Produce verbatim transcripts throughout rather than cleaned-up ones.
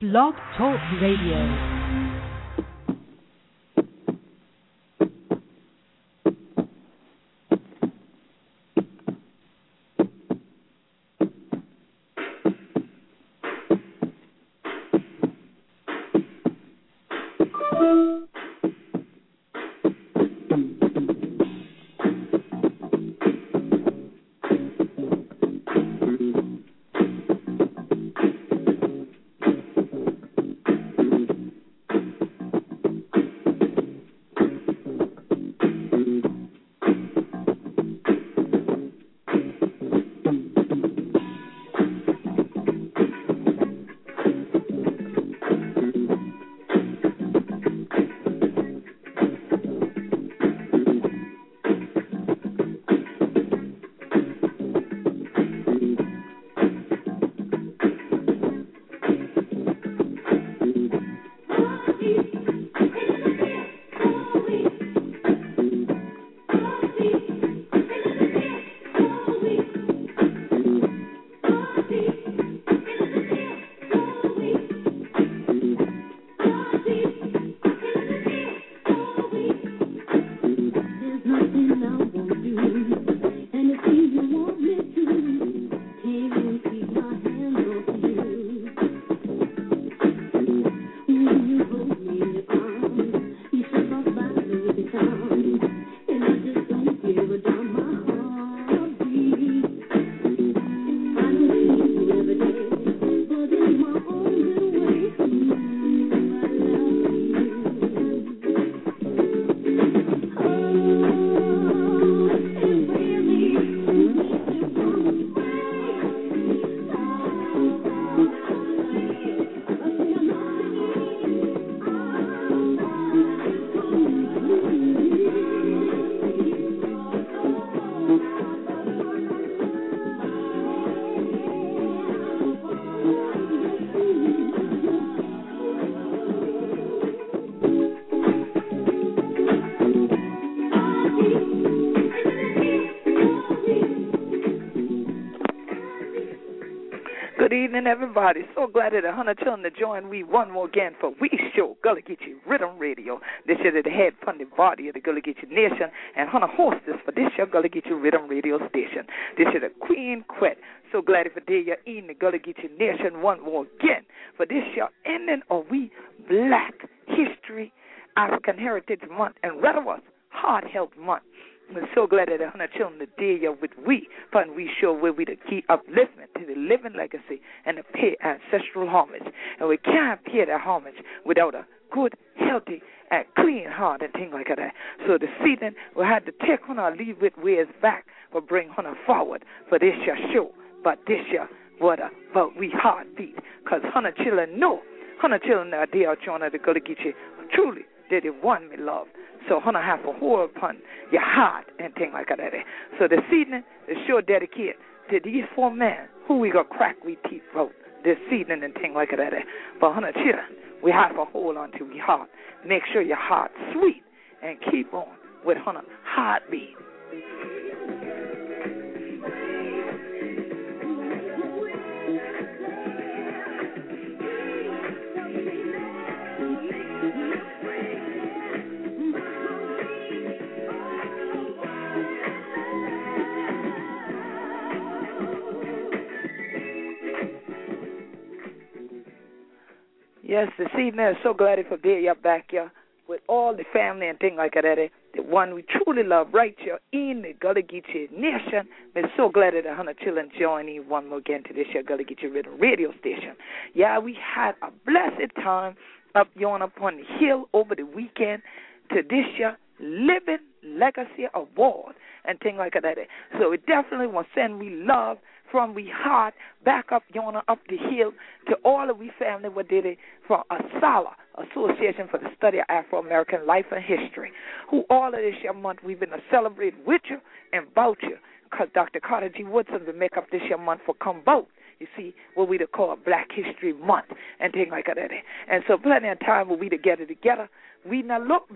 Blog Talk Radio. Everybody, so glad that a hundred children to join we one more again for we show Gullah Geechee Rhythm Radio. This is the head funded body of the Gullah Geechee Nation and Hunter hostess for this show Gullah Geechee Rhythm Radio Station. This is the Queen Quet. So glad for day you're in the Gullah Geechee Nation one more again for this show ending of we Black History African Heritage Month and rather was Heart Health Month. We're so glad that the hundred children today are with we, fun we show where we the key upliftment to the living legacy and to pay ancestral homage. And we can't pay that homage without a good, healthy, and clean heart and things like that. So this evening we had to take on our leave with ways back but bring Hunter forward for this year show. But this year, what about we heartbeat? Because Hunter children know, Hunter children are there trying to Gullah Geechee truly they the one me love. So Hunter have a hold upon your heart and things like that. So this evening, the show dedicated to these four men who we got crack we teeth out this evening and things like that. But Hunter children, we have a hold on to your heart. Make sure your heart's sweet and keep on with Hunter heartbeat. Yes, this evening is so glad for being up back here with all the family and things like that. The one we truly love right here in the Gullah Geechee Nation. We're so glad that the hundred children joining one more again to this year Gullah Geechee Rhythm Radio Station. Yeah, we had a blessed time up yon upon the hill over the weekend to this year Living Legacy Award and things like that. So we definitely want to send we love from we heart back up yonder up the hill to all of we family what did it from ASALA, Association for the Study of Afro-American Life and History, who all of this year month we've been to celebrate with you and about you because Doctor Carter G. Woodson will make up this year month for come vote. You see, what we call Black History Month and things like that. And so plenty of time when we together together, we now look back,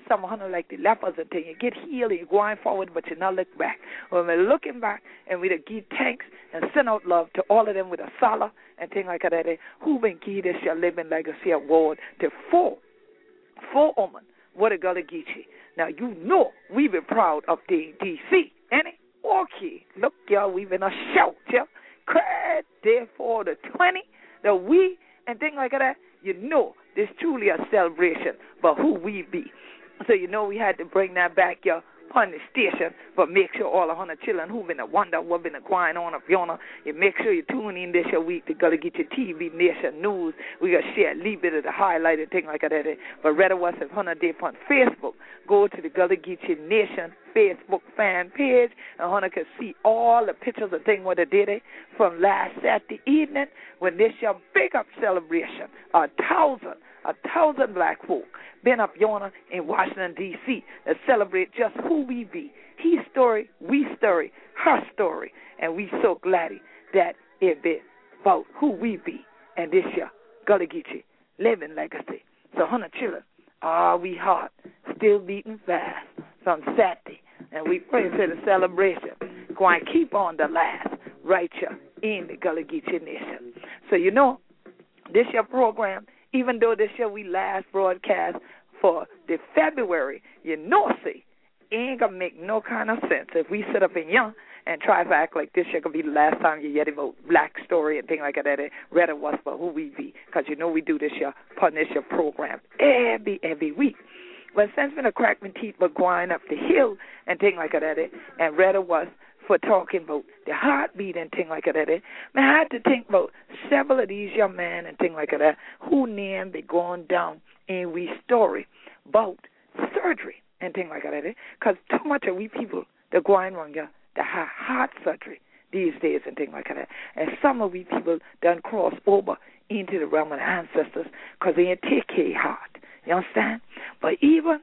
some of them like the lepers and things. You get healed and you're going forward, but you not look back. When we're looking back and we give thanks and send out love to all of them with a solid and things like that, who been give this your living legacy award to four, four women. What a Gullah Geechee. Now, you know we've been proud of the D C, ain't it? Okay. Look, y'all, we've been a shout, yeah. Credit there for the twenty, the we, and things like that. You know this truly a celebration, but who we be. So you know we had to bring that back, y'all, on the station, but make sure all of hundred children who been a wonder what been going on up yonder, you make sure you tune in this week to go to get your T V Nation news. We got to share a little bit of the highlight and things like that. But rather was if hundred day on Facebook, go to the Gullah Geechee Nation Facebook fan page, and Hunter can see all the pictures of things what they did it from last Saturday evening when this your big up celebration. A thousand, a thousand black folk been up yonder in Washington, D C to celebrate just who we be. His story, we story, her story. And we so glad that it be about who we be. And this year, Gullah Geechee, living legacy. So Hunter children, ah, we hot, still beating fast from Saturday. And we pray for the celebration. Going to keep on the last right here in the Gullah Geechee Nation. So you know, this year program, even though this year we last broadcast for the February, you know, see, ain't going to make no kind of sense if we sit up in young and try to act like this year could be the last time you hear about Black Story and things like that. And read it was for who we be, because you know we do this year, put this year program every, every week. But since when I cracked my teeth but going up the hill and things like that, and read it was for talking about the heartbeat and things like that, man, I had to think about several of these young men and things like that who name be going down in we story about surgery and things like that, because too much of we people that going wrong here that have heart surgery these days and things like that, and some of we people done cross over into the realm of the ancestors because they ain't take care of heart. You understand? But even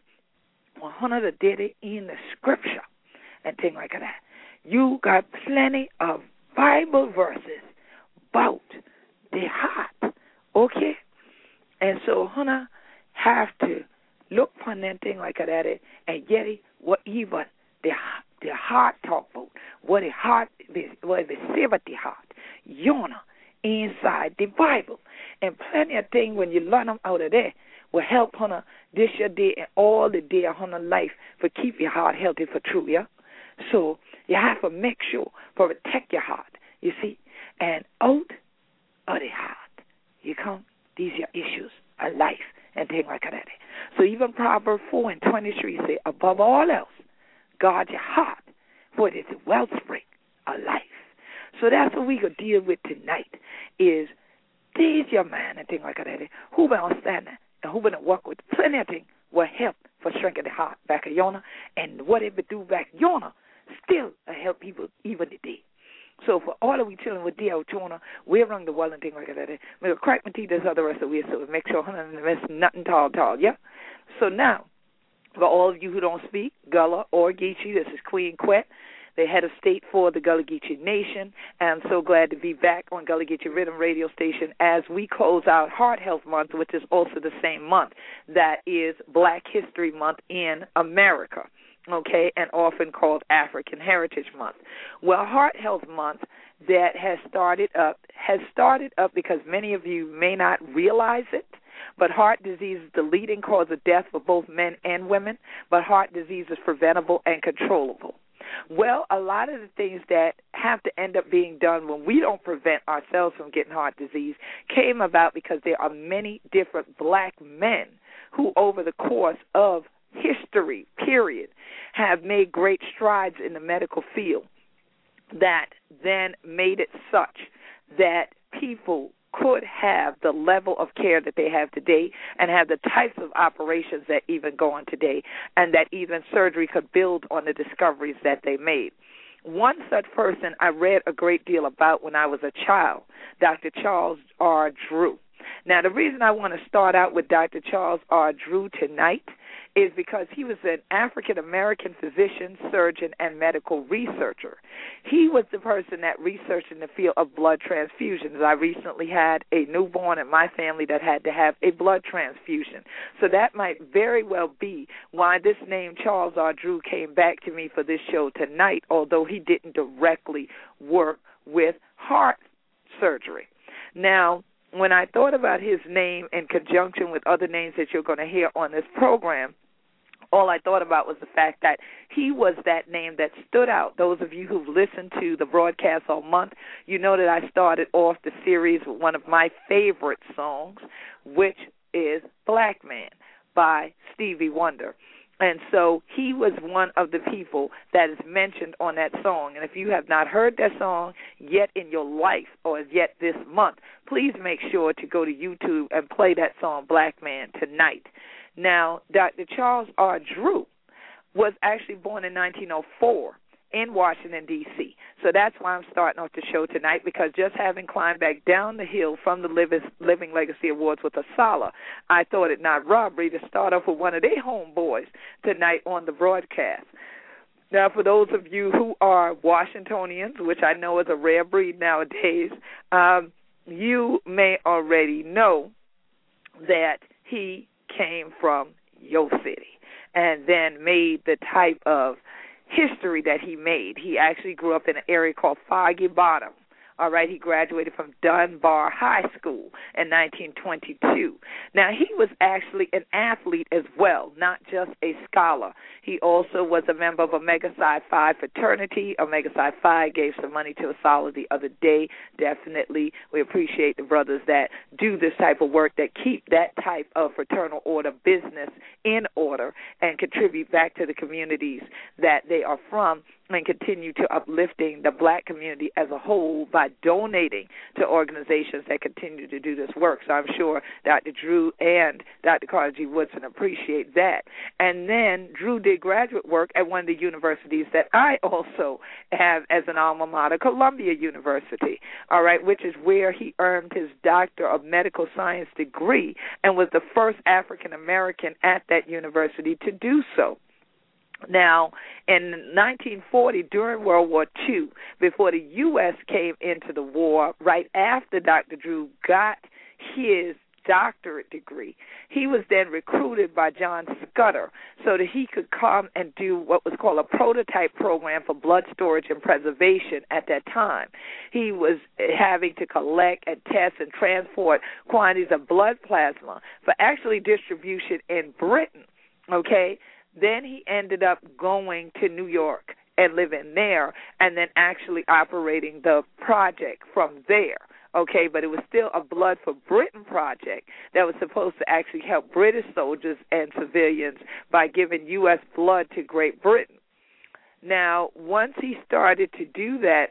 one of the did it in the scripture and things like that, you got plenty of Bible verses about the heart, okay? And so, Hannah have to look for that thing like that and get it what even the the heart talk about, what the heart, what it say about the heart, yonder inside the Bible. And plenty of things when you learn them out of there will help Hannah this your day and all the day of Hannah life for keep your heart healthy for true, yeah? So you have to make sure for protect your heart, you see, and out of the heart, you come, these are issues of life and things like that. So even Proverbs four and twenty-three say, above all else, guard your heart, for it is the wellspring of life. So that's what we could deal with tonight is these young man and things like that who been understanding and who been to work with plenty of things will help for shrinking the heart back of yonder, and what it would do back yonder still uh, help people even today. So for all of we children with D L Chona, we're around the world and things like that. We'll crack my teeth as other rest of the way, so make sure I don't miss nothing tall, tall, yeah? So now, for all of you who don't speak Gullah or Geechee, this is Queen Quet, the head of state for the Gullah Geechee Nation. And I'm so glad to be back on Gullah Geechee Rhythm Radio Station as we close out Heart Health Month, which is also the same month that is Black History Month in America, okay, and often called African Heritage Month. Well, Heart Health Month that has started up has started up because many of you may not realize it, but heart disease is the leading cause of death for both men and women, but heart disease is preventable and controllable. Well, a lot of the things that have to end up being done when we don't prevent ourselves from getting heart disease came about because there are many different black men who over the course of history, period, have made great strides in the medical field that then made it such that people could have the level of care that they have today and have the types of operations that even go on today, and that even surgery could build on the discoveries that they made. One such person I read a great deal about when I was a child, Doctor Charles R. Drew. Now, the reason I want to start out with Doctor Charles R. Drew tonight is because he was an African-American physician, surgeon, and medical researcher. He was the person that researched in the field of blood transfusions. I recently had a newborn in my family that had to have a blood transfusion. So that might very well be why this name, Charles R. Drew, came back to me for this show tonight, although he didn't directly work with heart surgery. Now, when I thought about his name in conjunction with other names that you're going to hear on this program, all I thought about was the fact that he was that name that stood out. Those of you who've listened to the broadcast all month, you know that I started off the series with one of my favorite songs, which is Black Man by Stevie Wonder. And so he was one of the people that is mentioned on that song. And if you have not heard that song yet in your life or yet this month, please make sure to go to YouTube and play that song, Black Man, tonight. Now, Doctor Charles R. Drew was actually born in nineteen oh four in Washington, D C So that's why I'm starting off the show tonight, because just having climbed back down the hill from the Living Legacy Awards with Asala, I thought it not robbery to start off with one of their homeboys tonight on the broadcast. Now, for those of you who are Washingtonians, which I know is a rare breed nowadays, um, you may already know that he came from Yo City and then made the type of history that he made. He actually grew up in an area called Foggy Bottom. All right, he graduated from Dunbar High School in nineteen twenty-two. Now, he was actually an athlete as well, not just a scholar. He also was a member of Omega Psi Phi fraternity. Omega Psi Phi gave some money to Asala the other day. Definitely, we appreciate the brothers that do this type of work, that keep that type of fraternal order business in order and contribute back to the communities that they are from, and continue to uplifting the black community as a whole by donating to organizations that continue to do this work. So I'm sure Doctor Drew and Doctor Carter G. Woodson appreciate that. And then Drew did graduate work at one of the universities that I also have as an alma mater, Columbia University, all right, which is where he earned his Doctor of Medical Science degree and was the first African-American at that university to do so. Now, in nineteen forty, during World War Two, before the U S came into the war, right after Doctor Drew got his doctorate degree, he was then recruited by John Scudder so that he could come and do what was called a prototype program for blood storage and preservation at that time. He was having to collect and test and transport quantities of blood plasma for actually distribution in Britain, okay? Then he ended up going to New York and living there and then actually operating the project from there, okay? But it was still a Blood for Britain project that was supposed to actually help British soldiers and civilians by giving U S blood to Great Britain. Now, once he started to do that,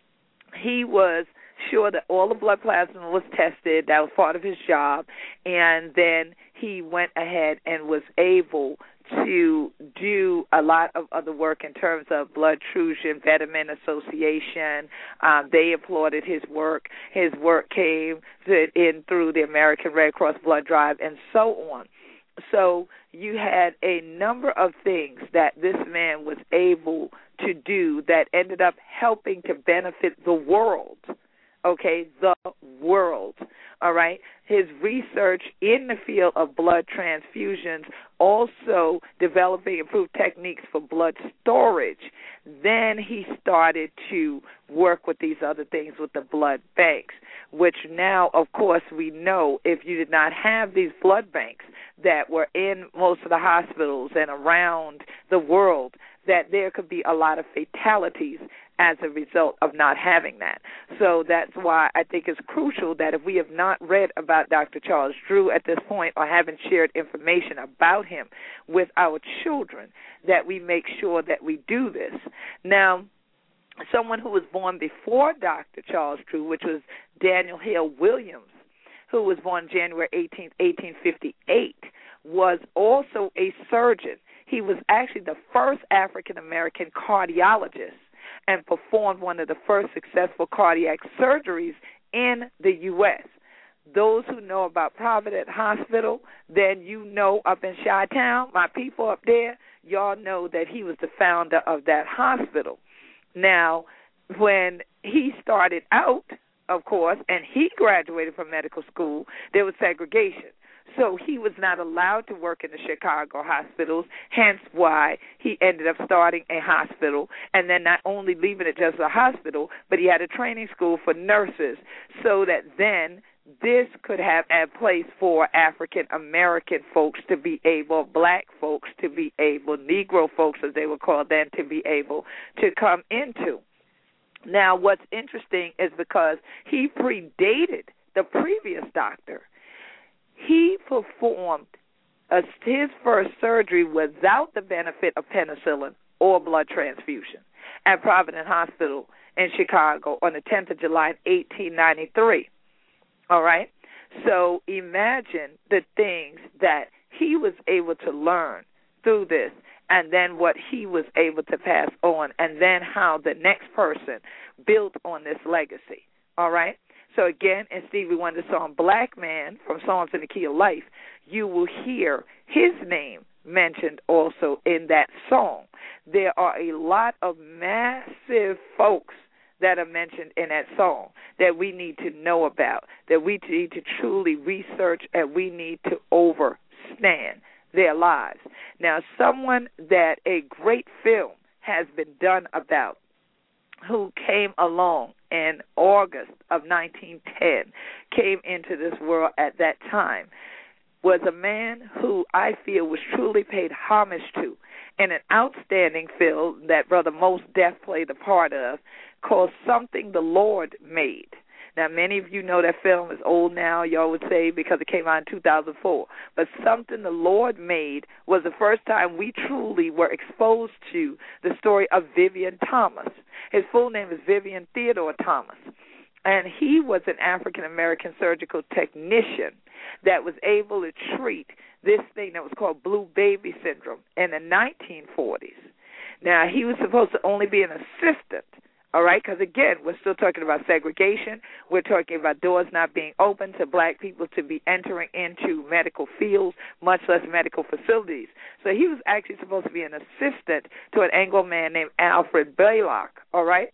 he was sure that all the blood plasma was tested. That was part of his job. And then he went ahead and was able to do a lot of other work in terms of blood transfusion, Vitamin Association. Um, they applauded his work. His work came in through the American Red Cross Blood Drive and so on. So you had a number of things that this man was able to do that ended up helping to benefit the world. Okay, the world, all right? His research in the field of blood transfusions, also developing improved techniques for blood storage. Then he started to work with these other things with the blood banks, which now, of course, we know if you did not have these blood banks that were in most of the hospitals and around the world, that there could be a lot of fatalities as a result of not having that. So that's why I think it's crucial that if we have not read about Doctor Charles Drew at this point or haven't shared information about him with our children, that we make sure that we do this. Now, someone who was born before Doctor Charles Drew, which was Daniel Hale Williams, who was born January eighteenth, eighteen fifty-eight, was also a surgeon. He was actually the first African-American cardiologist and performed one of the first successful cardiac surgeries in the U S those who know about Providence Hospital, then you know up in Chi-Town, my people up there, y'all know that he was the founder of that hospital. Now, when he started out, of course, and he graduated from medical school, there was segregation. So he was not allowed to work in the Chicago hospitals, hence why he ended up starting a hospital, and then not only leaving it just a hospital, but he had a training school for nurses so that then this could have a place for African-American folks to be able, black folks to be able, Negro folks as they were called then, to be able to come into. Now, what's interesting is because he predated the previous doctor, he performed a, his first surgery without the benefit of penicillin or blood transfusion at Providence Hospital in Chicago on the tenth of July, eighteen ninety-three. All right? So imagine the things that he was able to learn through this, and then what he was able to pass on, and then how the next person built on this legacy. All right? So again, in Stevie Wonder's song Black Man from Songs in the Key of Life, you will hear his name mentioned also in that song. There are a lot of massive folks that are mentioned in that song that we need to know about, that we need to truly research, and we need to understand their lives. Now, someone that a great film has been done about, who came along in August of nineteen ten, came into this world at that time, was a man who I feel was truly paid homage to in an outstanding film that Brother Mos Def played a part of, called Something the Lord Made. Now, many of you know that film is old now, y'all would say, because it came out in two thousand four. But Something the Lord Made was the first time we truly were exposed to the story of Vivian Thomas. His full name is Vivian Theodore Thomas. And he was an African-American surgical technician that was able to treat this thing that was called blue baby syndrome in the nineteen forties. Now, he was supposed to only be an assistant, all right, because, again, we're still talking about segregation. We're talking about doors not being open to black people to be entering into medical fields, much less medical facilities. So he was actually supposed to be an assistant to an Anglo man named Alfred Blaylock, all right?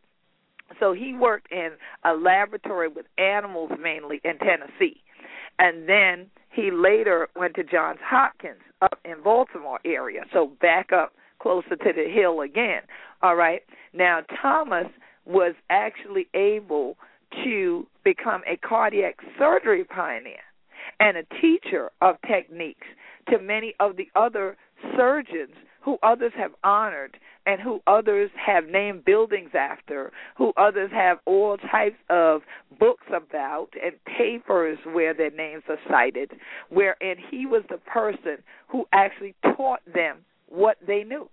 So he worked in a laboratory with animals mainly in Tennessee. And then he later went to Johns Hopkins up in Baltimore area, so back up closer to the hill again, all right? Now, Thomas was actually able to become a cardiac surgery pioneer and a teacher of techniques to many of the other surgeons who others have honored and who others have named buildings after, who others have all types of books about and papers where their names are cited, wherein he was the person who actually taught them what they knew.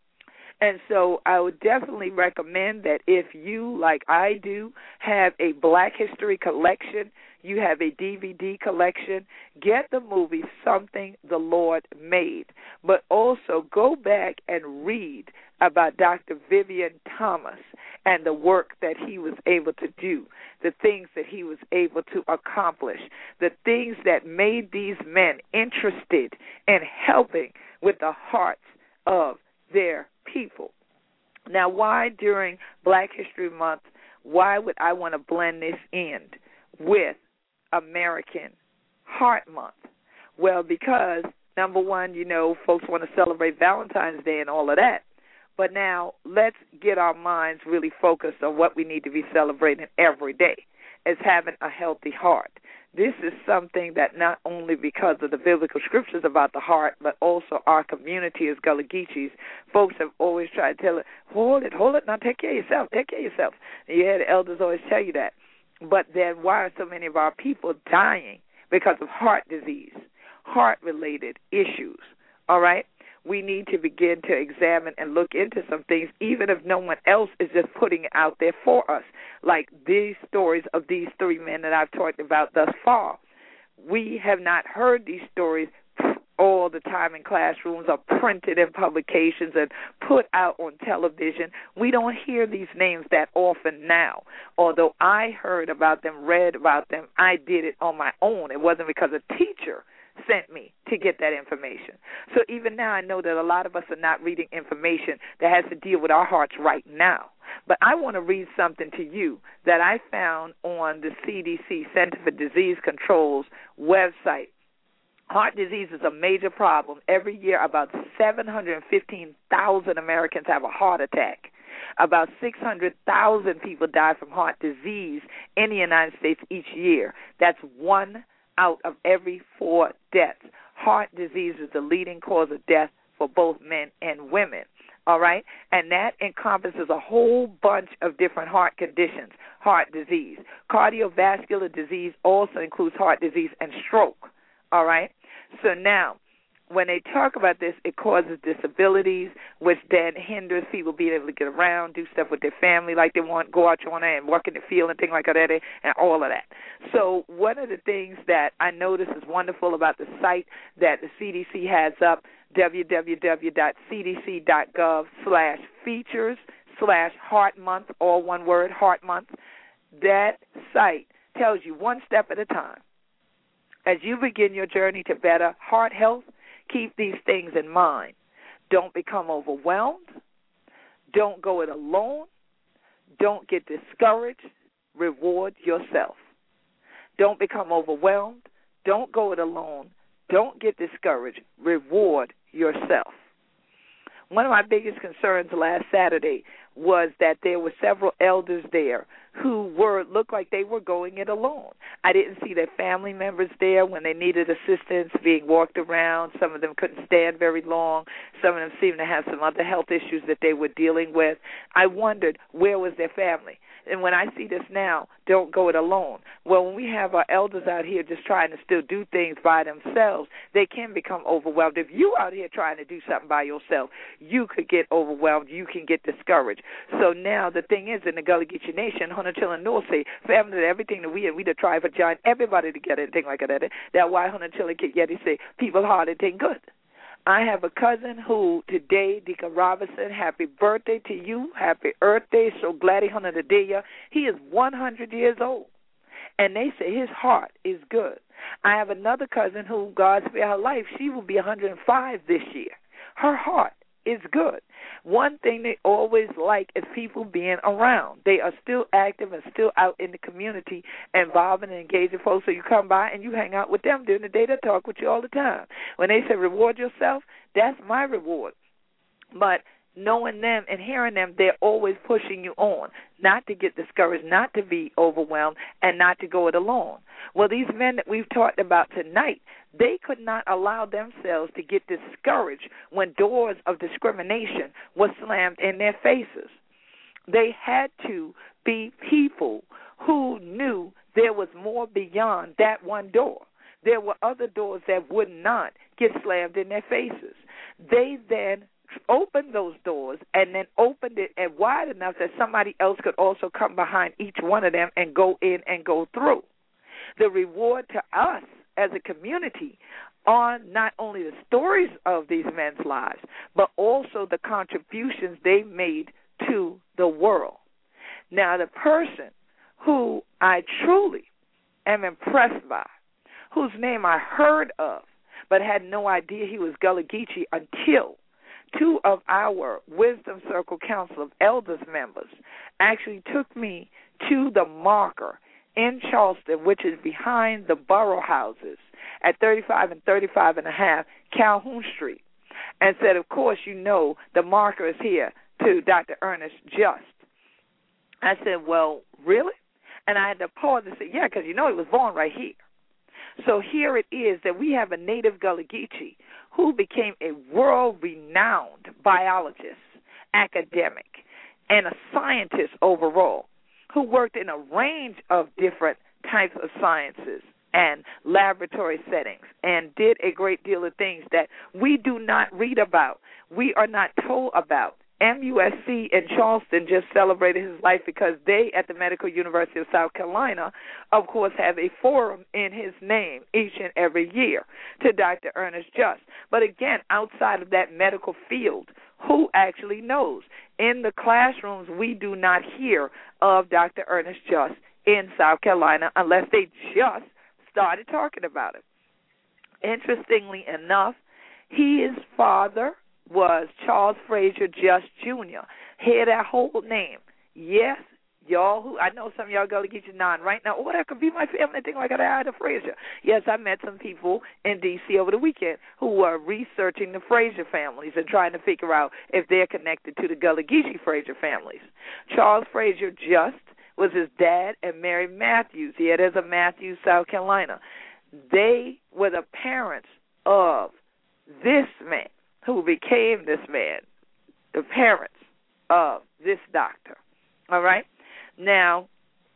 And so I would definitely recommend that if you, like I do, have a Black History collection, you have a D V D collection, get the movie Something the Lord Made, but also go back and read about Doctor Vivian Thomas and the work that he was able to do, the things that he was able to accomplish, the things that made these men interested in helping with the hearts of their people. Now, why during Black History Month, why would I want to blend this in with American Heart Month? Well, because, number one, you know, folks want to celebrate Valentine's Day and all of that. But now let's get our minds really focused on what we need to be celebrating every day, is having a healthy heart. This is something that not only because of the biblical scriptures about the heart, but also our community as Gullah Geechees, folks have always tried to tell it, hold it, hold it, now take care of yourself, take care of yourself. And you hear the elders always tell you that. But then why are so many of our people dying? Because of heart disease, heart-related issues, all right? We need to begin to examine and look into some things, even if no one else is just putting it out there for us, like these stories of these three men that I've talked about thus far. We have not heard these stories all the time in classrooms, are printed in publications and put out on television. We don't hear these names that often now. Although I heard about them, read about them, I did it on my own. It wasn't because a teacher sent me to get that information. So even now I know that a lot of us are not reading information that has to deal with our hearts right now. But I want to read something to you that I found on the C D C, Center for Disease Control's website. Heart disease is a major problem. Every year, about seven hundred fifteen thousand Americans have a heart attack. About six hundred thousand people die from heart disease in the United States each year. That's one out of every four deaths. Heart disease is the leading cause of death for both men and women. All right? And that encompasses a whole bunch of different heart conditions. Heart disease. Cardiovascular disease also includes heart disease and stroke. All right? So now, when they talk about this, it causes disabilities, which then hinders people being able to get around, do stuff with their family like they want, go out on it and work in the field and things like that, and all of that. So one of the things that I notice is wonderful about the site that the C D C has up, www.cdc.gov slash features slash heart month, all one word, heart month. That site tells you one step at a time. As you begin your journey to better heart health, keep these things in mind. Don't become overwhelmed. Don't go it alone. Don't get discouraged. Reward yourself. Don't become overwhelmed. Don't go it alone. Don't get discouraged. Reward yourself. One of my biggest concerns last Saturday was that there were several elders there who were looked like they were going it alone. I didn't see their family members there when they needed assistance being walked around. Some of them couldn't stand very long. Some of them seemed to have some other health issues that they were dealing with. I wondered, where was their family? And when I see this now, don't go it alone. Well, when we have our elders out here just trying to still do things by themselves, they can become overwhelmed. If you out here trying to do something by yourself, you could get overwhelmed. You can get discouraged. So now the thing is, in the Gullah Geechee Nation, Hunter Chillin North say, family, everything that we and we the tribe for giant, everybody together and things like that. That's why Hunter Chillin Kit Yeti say, people hard and thing good. I have a cousin who today, Deacon Robinson, happy birthday to you. Happy Earth Day. So glad he hunted the day. He is one hundred years old. And they say his heart is good. I have another cousin who, God spare her life, she will be one hundred five this year. Her heart is good. One thing they always like is people being around. They are still active and still out in the community, involving and engaging folks. So you come by and you hang out with them during the day. They talk with you all the time. When they say reward yourself, that's my reward. But knowing them and hearing them, they're always pushing you on, not to get discouraged, not to be overwhelmed, and not to go it alone. Well, these men that we've talked about tonight, they could not allow themselves to get discouraged when doors of discrimination were slammed in their faces. They had to be people who knew there was more beyond that one door. There were other doors that would not get slammed in their faces. They then opened those doors and then opened it and wide enough that somebody else could also come behind each one of them and go in and go through. The reward to us as a community are not only the stories of these men's lives, but also the contributions they made to the world. Now, the person who I truly am impressed by, whose name I heard of, but had no idea he was Gullah Geechee until two of our Wisdom Circle Council of Elders members actually took me to the marker in Charleston, which is behind the borough houses at thirty-five and thirty-five and a half Calhoun Street, and said, of course, you know, the marker is here to Doctor Ernest Just. I said, well, really? And I had to pause and say, yeah, because you know he was born right here. So here it is that we have a native Gullah Geechee who became a world-renowned biologist, academic, and a scientist overall, who worked in a range of different types of sciences and laboratory settings and did a great deal of things that we do not read about, we are not told about M U S C in Charleston just celebrated his life because they, at the Medical University of South Carolina, of course, have a forum in his name each and every year to Doctor Ernest Just. But again, outside of that medical field, who actually knows? In the classrooms, we do not hear of Doctor Ernest Just in South Carolina unless they just started talking about it. Interestingly enough, his father was Charles Frazier Just Junior Hear that whole name. Yes, y'all who, I know some of y'all go to get your nod right now. Oh, that could be my family, thing like that, I had a Frazier. Yes, I met some people in D C over the weekend who were researching the Frazier families and trying to figure out if they're connected to the Gullah Geechee Frazier families. Charles Frazier Just was his dad, and Mary Matthews. Yeah, there's a Matthews, South Carolina. They were the parents of this man, who became this man, the parents of this doctor. All right? Now,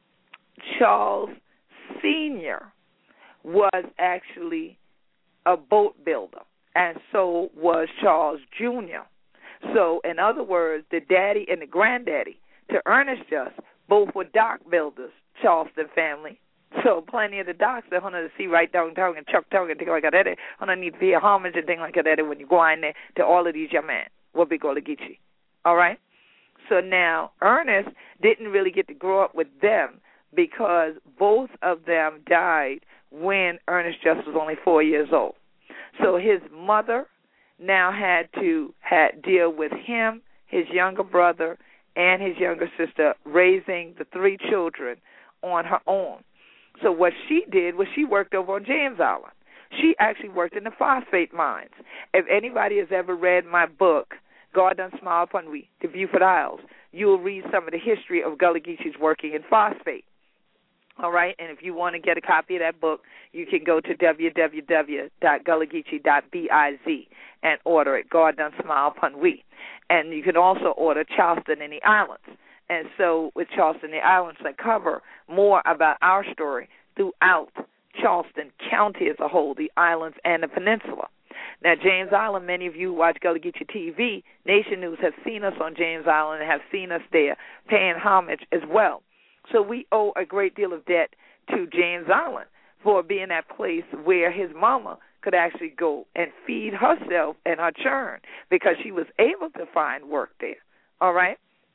Charles Senior was actually a boat builder, and so was Charles Junior So, in other words, the daddy and the granddaddy to Ernest Just both were dock builders, Charleston family. So plenty of the docks that want to see right downtown and Chuck Tongue and things like that, want to need to pay homage and things like that when you go in there to all of these young men, what we call the Geechee. All right? So now Ernest didn't really get to grow up with them because both of them died when Ernest Just was only four years old. So his mother now had to had deal with him, his younger brother, and his younger sister raising the three children on her own. So what she did was she worked over on James Island. She actually worked in the phosphate mines. If anybody has ever read my book, God Done Smile Upon We, The Beaufort Isles, you will read some of the history of Gullah Geechees working in phosphate. All right, and if you want to get a copy of that book, you can go to w w w dot gullah geechee dot biz and order it, God Done Smile Upon We. And you can also order Charleston and the Islands. And so with Charleston and the Islands, I cover more about our story throughout Charleston County as a whole, the islands and the peninsula. Now, James Island, many of you who watch Gullah Geechee T V, Nation News, have seen us on James Island and have seen us there paying homage as well. So we owe a great deal of debt to James Island for being that place where his mama could actually go and feed herself and her children because she was able to find work there. All right?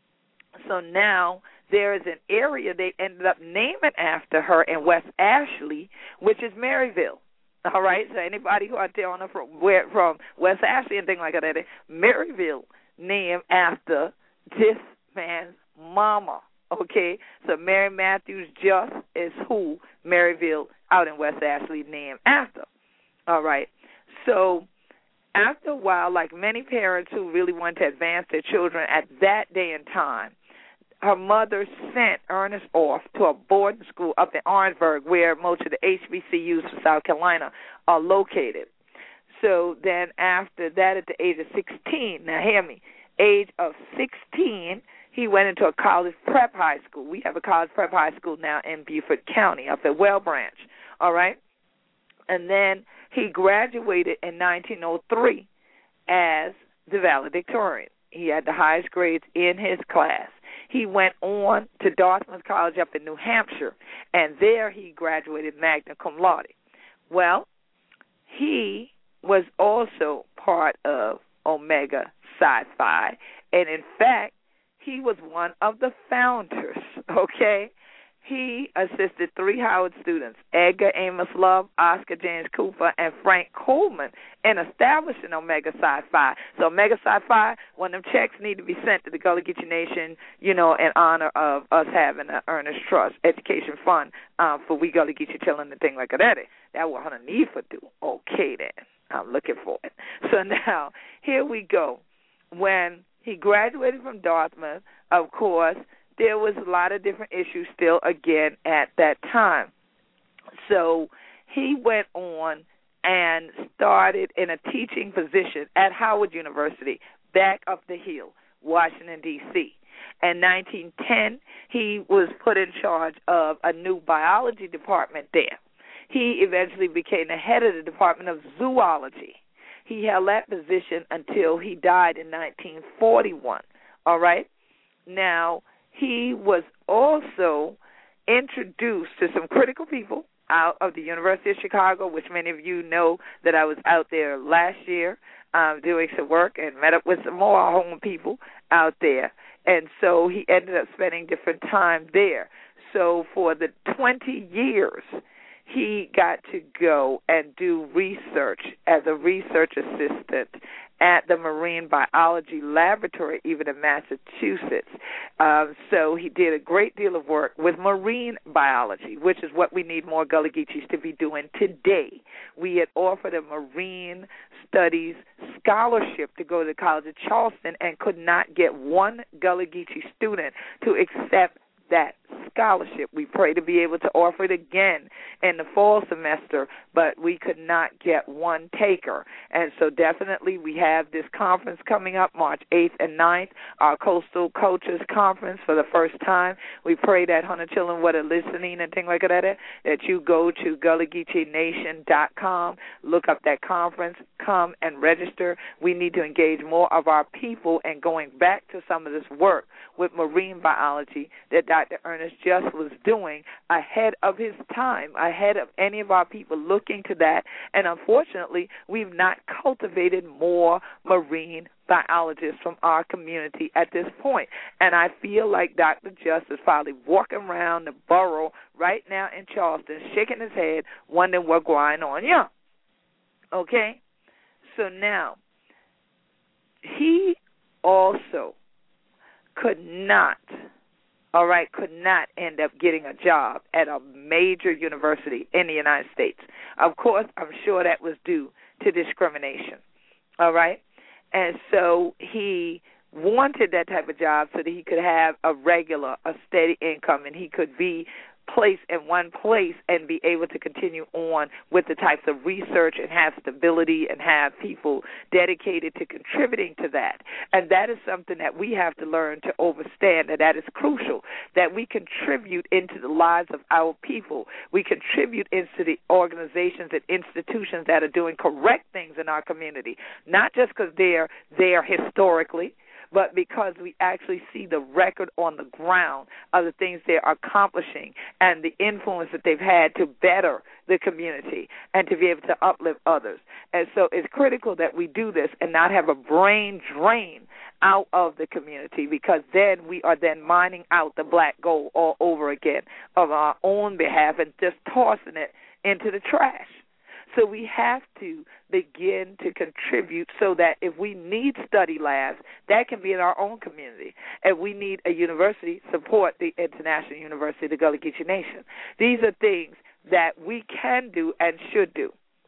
So now there is an area they ended up naming after her in West Ashley, which is Maryville. All right? So anybody who out there on the, from, where, from West Ashley and things like that, Maryville named after this man's mama. Okay, so Mary Matthews Just is who Maryville out in West Ashley named after. All right, so after a while, like many parents who really wanted to advance their children at that day and time, her mother sent Ernest off to a boarding school up in Orangeburg where most of the H B C Us for South Carolina are located. So then after that, at the age of sixteen, now hear me, age of sixteen, he went into a college prep high school. We have a college prep high school now in Beaufort County up at Well Branch, all right? And then he graduated in nineteen oh three as the valedictorian. He had the highest grades in his class. He went on to Dartmouth College up in New Hampshire, and there he graduated magna cum laude. Well, he was also part of Omega Psi Phi, and in fact, he was one of the founders, okay? He assisted three Howard students, Edgar Amos Love, Oscar James Cooper, and Frank Coleman, in establishing Omega Psi Phi. So Omega Psi Phi, when them checks need to be sent to the Gullah Geechee Nation, you know, in honor of us having an Earnest Trust Education Fund um, for we Gullah Geechee children and things like that. That what Hunter need for do. Okay, then. I'm looking for it. So now, here we go. When he graduated from Dartmouth, of course, there was a lot of different issues still, again, at that time. So he went on and started in a teaching position at Howard University, back up the hill, Washington, D C In nineteen ten, he was put in charge of a new biology department there. He eventually became the head of the Department of Zoology. He held that position until he died in nineteen forty-one. All right? Now, he was also introduced to some critical people out of the University of Chicago, which many of you know that I was out there last year um, doing some work and met up with some more home people out there. And so he ended up spending different time there. So for the twenty years, he got to go and do research as a research assistant at the Marine Biology Laboratory, even in Massachusetts. Um, so he did a great deal of work with marine biology, which is what we need more Gullah Geechees to be doing today. We had offered a marine studies scholarship to go to the College of Charleston and could not get one Gullah Geechee student to accept that scholarship. We pray to be able to offer it again in the fall semester, but we could not get one taker. And so definitely we have this conference coming up March eighth and ninth, our Coastal Coaches Conference for the first time. We pray that Hunter children what are listening and things like that, that you go to Gullah Geechee Nation dot com, look up that conference, come and register. We need to engage more of our people and going back to some of this work with marine biology that Doctor Ernest Just was doing ahead of his time, ahead of any of our people looking to that. And unfortunately, we've not cultivated more marine biologists from our community at this point. And I feel like Doctor Just is probably walking around the borough right now in Charleston, shaking his head, wondering what's going on. Yeah. Okay? So now, he also could not, all right, could not end up getting a job at a major university in the United States. Of course, I'm sure that was due to discrimination, all right? And so he wanted that type of job so that he could have a regular, a steady income, and he could be placed in one place and be able to continue on with the types of research and have stability and have people dedicated to contributing to that. And that is something that we have to learn to understand, that that is crucial, that we contribute into the lives of our people. We contribute into the organizations and institutions that are doing correct things in our community, not just because they're there historically, but because we actually see the record on the ground of the things they're accomplishing and the influence that they've had to better the community and to be able to uplift others. And so it's critical that we do this and not have a brain drain out of the community, because then we are then mining out the black gold all over again of our own behalf and just tossing it into the trash. So we have to begin to contribute so that if we need study labs, that can be in our own community. If we need a university, support the International University of the Gullah Geechee Nation. These are things that we can do and should do.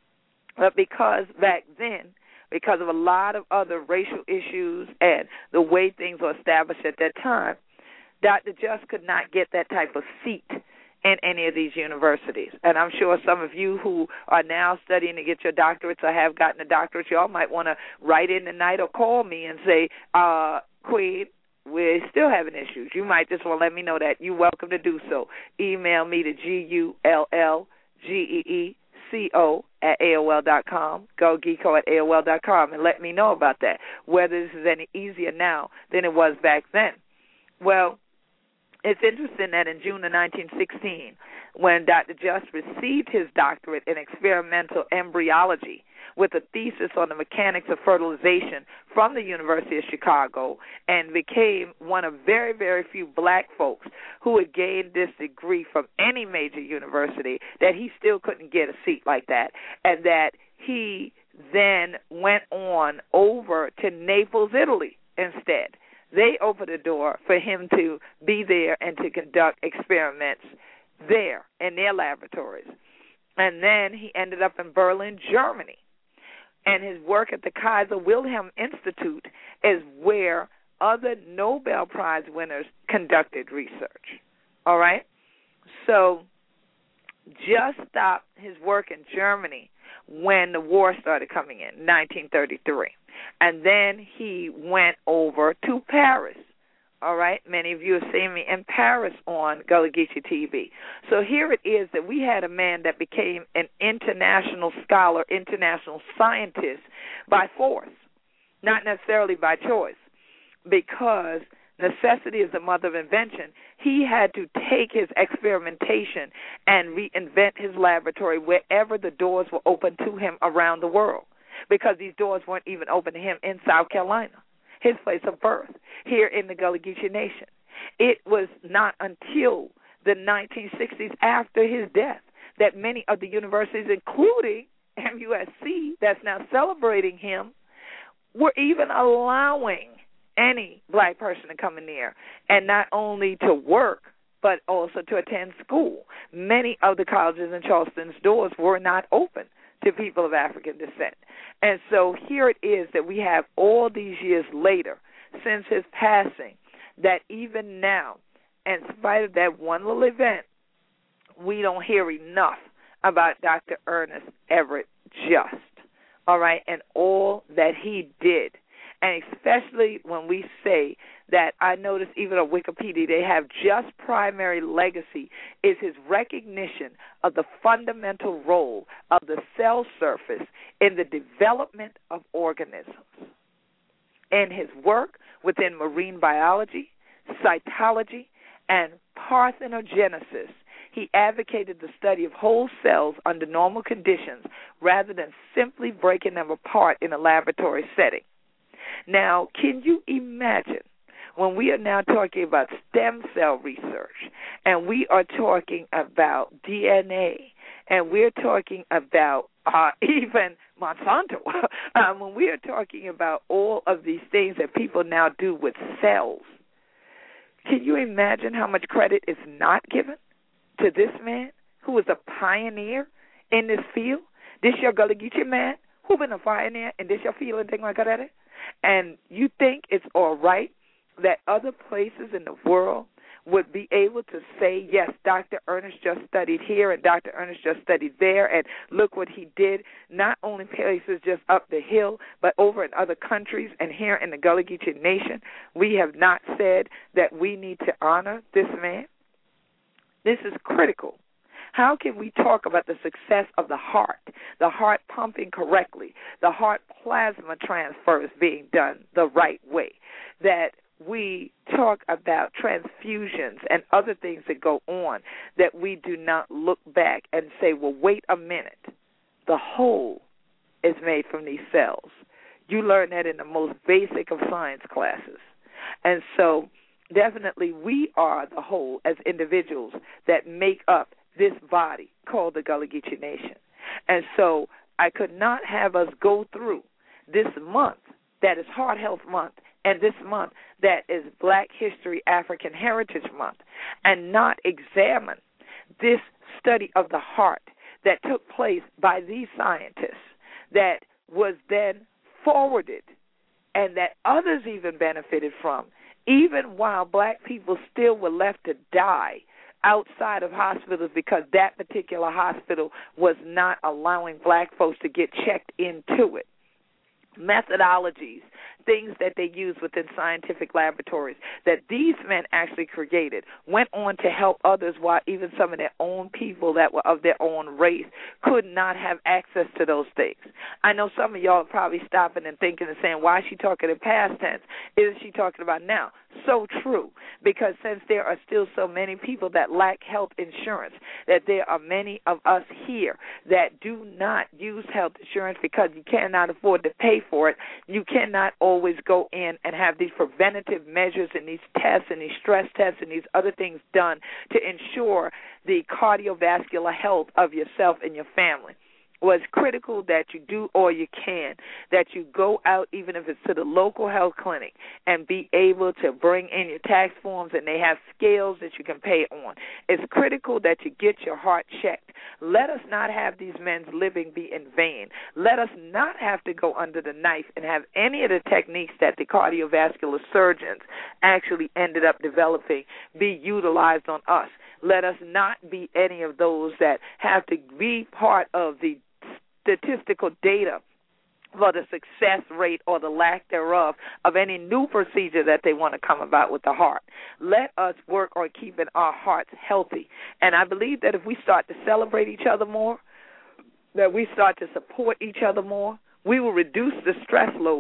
But because back then, because of a lot of other racial issues and the way things were established at that time, Doctor Just could not get that type of seat in any of these universities. And I'm sure some of you who are now studying to get your doctorates or have gotten a doctorate, y'all might want to write in tonight or call me and say, uh, Queen, we're still having issues. You might just want to let me know that. You're welcome to do so. Email me to G U L L G E E C O at A O L dot com, go geeko at A O L dot com, and let me know about that, whether this is any easier now than it was back then. Well, it's interesting that in June of nineteen sixteen, when Doctor Just received his doctorate in experimental embryology with a thesis on the mechanics of fertilization from the University of Chicago, and became one of very, very few black folks who had gained this degree from any major university, that he still couldn't get a seat like that, and that he then went on over to Naples, Italy instead. They opened the door for him to be there and to conduct experiments there in their laboratories. And then he ended up in Berlin, Germany. And his work at the Kaiser Wilhelm Institute is where other Nobel Prize winners conducted research. All right? So Just stopped his work in Germany when the war started coming in, nineteen thirty-three. And then he went over to Paris. All right? Many of you have seen me in Paris on Gullah Geechee T V. So here it is that we had a man that became an international scholar, international scientist by force, not necessarily by choice. because necessity is the mother of invention, he had to take his experimentation and reinvent his laboratory wherever the doors were open to him around the world, because these doors weren't even open to him in South Carolina, his place of birth, here in the Gullah Geechee Nation. It was not until the nineteen sixties, after his death, that many of the universities, including M U S C, that's now celebrating him, were even allowing any black person to come in there, and not only to work, but also to attend school. Many of the colleges in Charleston's doors were not open to people of African descent. And so here it is that we have all these years later, since his passing, that even now, in spite of that one little event, we don't hear enough about Doctor Ernest Everett Just, all right, and all that he did. And especially when we say that, I notice even on Wikipedia, they have Just primary legacy is his recognition of the fundamental role of the cell surface in the development of organisms. In his work within marine biology, cytology, and parthenogenesis, he advocated the study of whole cells under normal conditions rather than simply breaking them apart in a laboratory setting. Now, can you imagine when we are now talking about stem cell research, and we are talking about D N A, and we're talking about uh, even Monsanto, um, when we are talking about all of these things that people now do with cells, can you imagine how much credit is not given to this man who was a pioneer in this field? This your Gullah Geechee man who been a pioneer in this your field and thing like that? And you think it's all right that other places in the world would be able to say, yes, Doctor Ernest Just studied here and Doctor Ernest Just studied there, and look what he did, not only places just up the hill, but over in other countries and here in the Gullah Geechee Nation. We have not said that we need to honor this man. This is critical. How can we talk about the success of the heart, the heart pumping correctly, the heart plasma transfers being done the right way, that we talk about transfusions and other things that go on, that we do not look back and say, well, wait a minute, the whole is made from these cells. You learn that in the most basic of science classes. And so definitely we are the whole as individuals that make up this body called the Gullah Geechee Nation. And so I could not have us go through this month that is Heart Health Month and this month that is Black History African Heritage Month and not examine this study of the heart that took place by these scientists that was then forwarded and that others even benefited from, even while black people still were left to die outside of hospitals because that particular hospital was not allowing black folks to get checked into it. Methodologies, things that they use within scientific laboratories that these men actually created, went on to help others while even some of their own people that were of their own race could not have access to those things. I know some of y'all are probably stopping and thinking and saying, why is she talking in past tense? Isn't she talking about now? So true, because since there are still so many people that lack health insurance, that there are many of us here that do not use health insurance because you cannot afford to pay for it, you cannot always go in and have these preventative measures and these tests and these stress tests and these other things done to ensure the cardiovascular health of yourself and your family. Was critical that you do all you can, that you go out, even if it's to the local health clinic, and be able to bring in your tax forms, and they have scales that you can pay on. It's critical that you get your heart checked. Let us not have these men's living be in vain. Let us not have to go under the knife and have any of the techniques that the cardiovascular surgeons actually ended up developing be utilized on us. Let us not be any of those that have to be part of the statistical data for the success rate or the lack thereof of any new procedure that they want to come about with the heart. Let us work on keeping our hearts healthy. And I believe that if we start to celebrate each other more, that we start to support each other more, we will reduce the stress load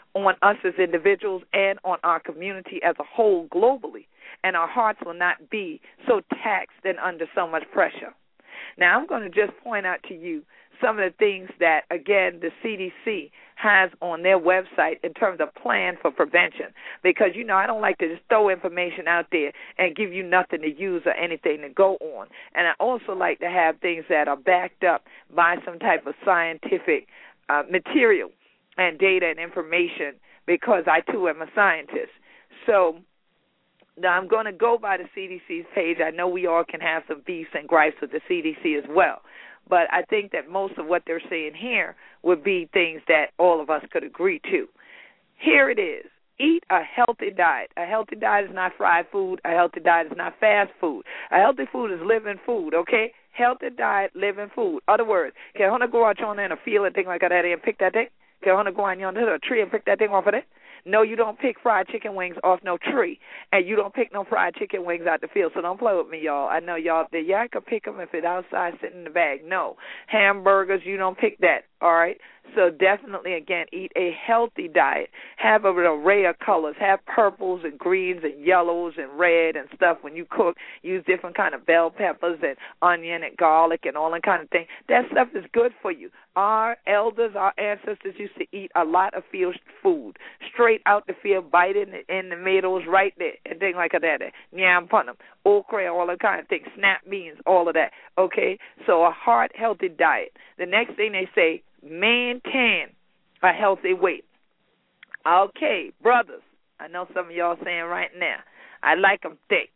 on us as individuals and on our community as a whole globally, and our hearts will not be so taxed and under so much pressure. Now, I'm going to just point out to you some of the things that, again, the C D C has on their website in terms of plan for prevention, because, you know, I don't like to just throw information out there and give you nothing to use or anything to go on. And I also like to have things that are backed up by some type of scientific uh, material and data and information, because I, too, am a scientist. So now I'm going to go by the C D C's page. I know we all can have some beefs and gripes with the C D C as well, but I think that most of what they're saying here would be things that all of us could agree to. Here it is. Eat a healthy diet. A healthy diet is not fried food. A healthy diet is not fast food. A healthy food is living food, okay? Healthy diet, living food. Other words, can I go out on in a field and thing like that and pick that thing? Can I go on yonder to a tree and pick that thing off of it? No, you don't pick fried chicken wings off no tree, and you don't pick no fried chicken wings out the field, so don't play with me, y'all. I know y'all, yeah, I could pick them if it's outside sitting in the bag. No. Hamburgers, you don't pick that, all right? So definitely, again, eat a healthy diet. Have an array of colors. Have purples and greens and yellows and red and stuff when you cook. Use different kind of bell peppers and onion and garlic and all that kind of thing. That stuff is good for you. Our elders, our ancestors used to eat a lot of field food, straight out the field, biting in the meadows right there, and things like that. Yam punum, okra, all that kind of thing, snap beans, all of that. Okay, so a heart healthy diet. The next thing they say, maintain a healthy weight. Okay, brothers, I know some of y'all saying right now, I like them thick,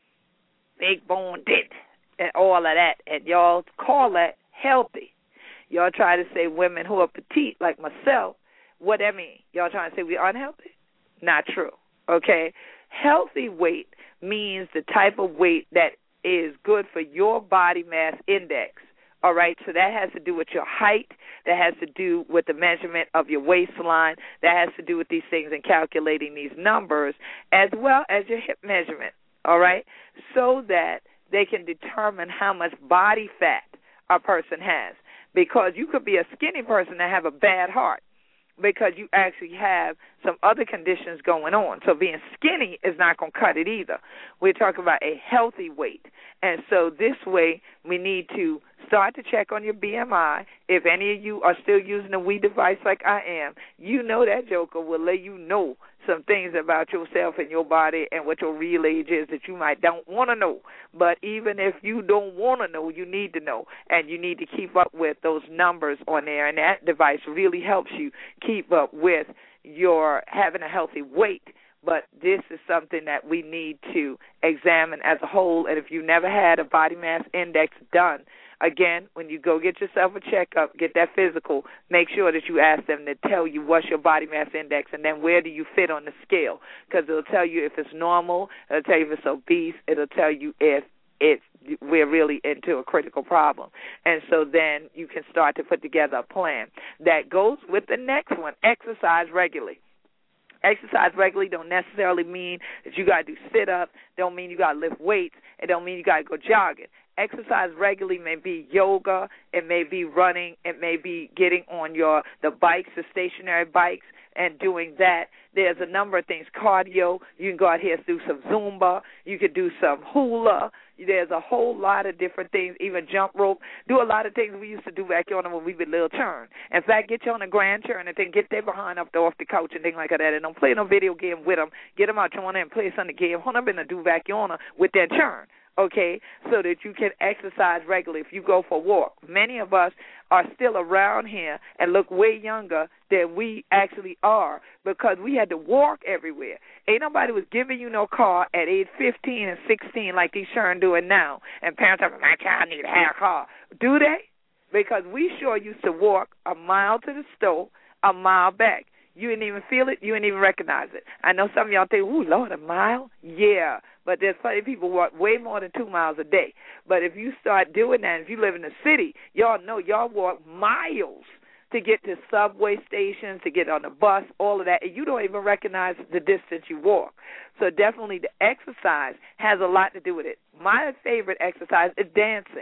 big bone thick, and all of that, and y'all call that healthy. Y'all try to say women who are petite like myself, what that mean? Y'all trying to say we're unhealthy? Not true, okay? Healthy weight means the type of weight that is good for your body mass index. All right, so that has to do with your height. That has to do with the measurement of your waistline. That has to do with these things and calculating these numbers, as well as your hip measurement, all right, so that they can determine how much body fat a person has. Because you could be a skinny person and have a bad heart, because you actually have some other conditions going on. So being skinny is not going to cut it either. We're talking about a healthy weight. And so this way we need to start to check on your B M I. If any of you are still using a Wii device like I am, you know that joker will let you know some things about yourself and your body and what your real age is that you might don't want to know. But even if you don't want to know, you need to know, and you need to keep up with those numbers on there, and that device really helps you keep up with your having a healthy weight. But this is something that we need to examine as a whole, and if you never had a body mass index done, again, when you go get yourself a checkup, get that physical, make sure that you ask them to tell you what's your body mass index and then where do you fit on the scale, because it'll tell you if it's normal, it'll tell you if it's obese, it'll tell you if it's we're really into a critical problem. And so then you can start to put together a plan that goes with the next one, exercise regularly. Exercise regularly don't necessarily mean that you got to do sit-ups, don't mean you got to lift weights, it don't mean you got to go jogging. Exercise regularly may be yoga, it may be running, it may be getting on your the bikes, the stationary bikes, and doing that. There's a number of things. Cardio, you can go out here and do some Zumba, you could do some hula. There's a whole lot of different things, even jump rope. Do a lot of things we used to do back on when we were little churn. In fact, get you on a grand churn and then get their behind up there off the couch and things like that. And don't play no video game with them. Get them out on there and play some game. Hold up in the do back on with that churn. Okay, so that you can exercise regularly if you go for a walk. Many of us are still around here and look way younger than we actually are because we had to walk everywhere. Ain't nobody was giving you no car at age fifteen and sixteen like these children doing now. And parents are like, my child need to have a car. Do they? Because we sure used to walk a mile to the store, a mile back. You didn't even feel it. You didn't even recognize it. I know some of y'all think, ooh, Lord, a mile? Yeah. But there's plenty of people who walk way more than two miles a day. But if you start doing that, if you live in the city, y'all know y'all walk miles to get to subway stations, to get on the bus, all of that, and you don't even recognize the distance you walk. So definitely the exercise has a lot to do with it. My favorite exercise is dancing.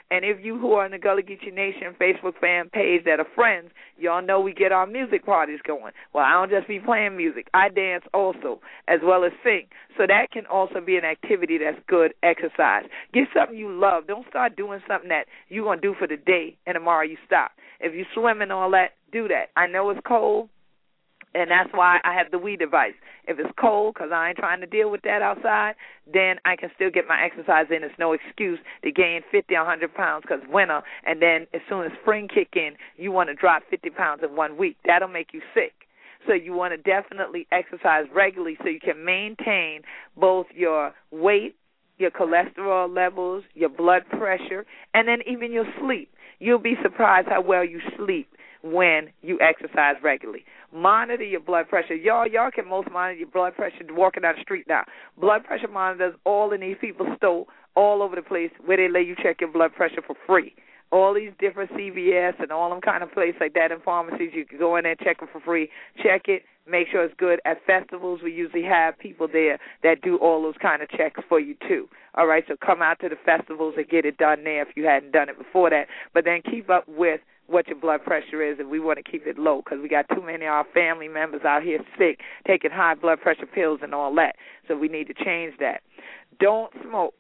And if you who are in the Gullah Geechee Nation Facebook fan page that are friends, y'all know we get our music parties going. Well, I don't just be playing music. I dance also, as well as sing. So that can also be an activity that's good exercise. Get something you love. Don't start doing something that you're going to do for the day and tomorrow you stop. If you swim and all that, do that. I know it's cold, and that's why I have the Wii device. If it's cold, because I ain't trying to deal with that outside, then I can still get my exercise in. It's no excuse to gain fifty or one hundred pounds because winter, and then as soon as spring kick in, you want to drop fifty pounds in one week. That'll make you sick. So you want to definitely exercise regularly so you can maintain both your weight, your cholesterol levels, your blood pressure, and then even your sleep. You'll be surprised how well you sleep when you exercise regularly. Monitor your blood pressure. Y'all, y'all can most monitor your blood pressure walking down the street now. Blood pressure monitors all in these people's store all over the place where they let you check your blood pressure for free. All these different C V S and all them kind of places like that in pharmacies, you can go in there and check it for free. Check it, make sure it's good. At festivals, we usually have people there that do all those kind of checks for you too. All right, so come out to the festivals and get it done there if you hadn't done it before that. But then keep up with what your blood pressure is, and we want to keep it low because we got too many of our family members out here sick, taking high blood pressure pills and all that. So we need to change that. Don't smoke.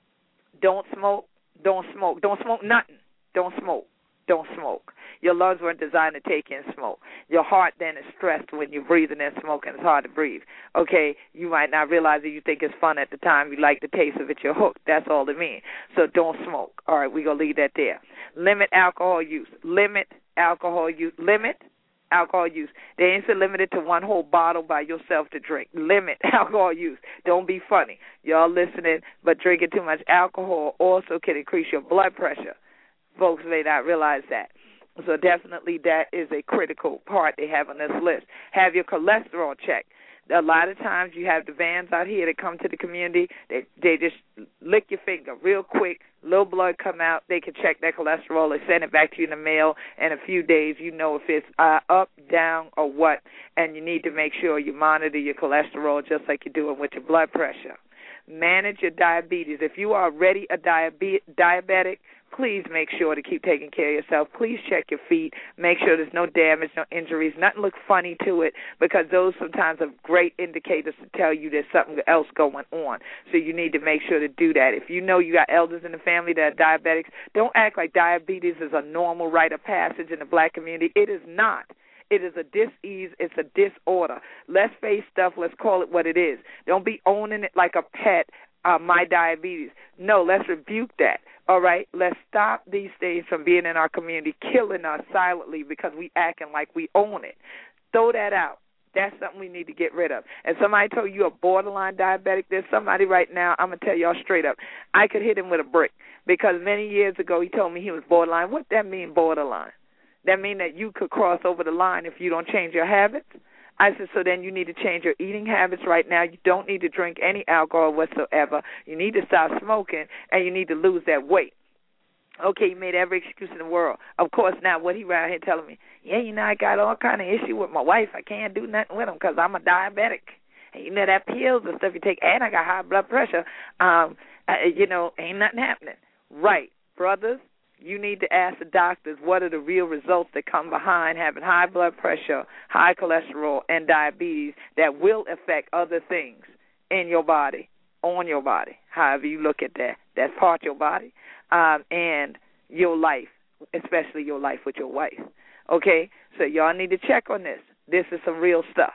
Don't smoke. Don't smoke. Don't smoke nothing. Don't smoke. Don't smoke. Your lungs weren't designed to take in smoke. Your heart then is stressed when you're breathing in smoke and it's hard to breathe. Okay, you might not realize that you think it's fun at the time. You like the taste of it. You're hooked. That's all it means. So don't smoke. All right, we're going to leave that there. Limit alcohol use. Limit alcohol use. Limit alcohol use. They ain't said limited to one whole bottle by yourself to drink. Limit alcohol use. Don't be funny. Y'all listening, but drinking too much alcohol also can increase your blood pressure. Folks may not realize that. So definitely that is a critical part they have on this list. Have your cholesterol checked. A lot of times you have the vans out here that come to the community. They they just lick your finger real quick. Little blood come out. They can check that cholesterol. They send it back to you in the mail. In a few days, you know if it's uh, up, down, or what. And you need to make sure you monitor your cholesterol just like you're doing with your blood pressure. Manage your diabetes. If you are already a diabe- diabetic, please make sure to keep taking care of yourself. Please check your feet. Make sure there's no damage, no injuries, nothing look funny to it, because those sometimes are great indicators to tell you there's something else going on. So you need to make sure to do that. If you know you got elders in the family that are diabetics, don't act like diabetes is a normal rite of passage in the black community. It is not. It is a dis-ease. It's a disorder. Let's face stuff. Let's call it what it is. Don't be owning it like a pet, uh, my diabetes. No, let's rebuke that. All right? Let's stop these things from being in our community, killing us silently because we acting like we own it. Throw that out. That's something we need to get rid of. And somebody told you a borderline diabetic, there's somebody right now, I'm going to tell y'all straight up, I could hit him with a brick because many years ago he told me he was borderline. What that mean, borderline? That mean that you could cross over the line if you don't change your habits? I said, so then you need to change your eating habits right now. You don't need to drink any alcohol whatsoever. You need to stop smoking, and you need to lose that weight. Okay, you made every excuse in the world. Of course, now what he around here telling me, yeah, you know, I got all kind of issue with my wife. I can't do nothing with him because I'm a diabetic. And you know, that pills and stuff you take, and I got high blood pressure. Um, uh, you know, ain't nothing happening. Right, brothers? You need to ask the doctors what are the real results that come behind having high blood pressure, high cholesterol, and diabetes that will affect other things in your body, on your body, however you look at that. That's part of your body, um, and your life, especially your life with your wife. Okay? So y'all need to check on this. This is some real stuff.